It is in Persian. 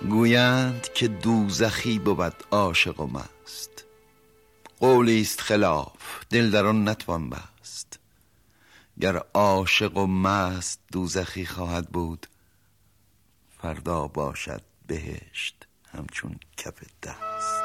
گویند که دوزخی بود عاشق و مست، قولی است خلاف دل در آن نتوان بست. گر عاشق و مست دوزخی خواهد بود، فردا باشد بهشت همچون کف دست.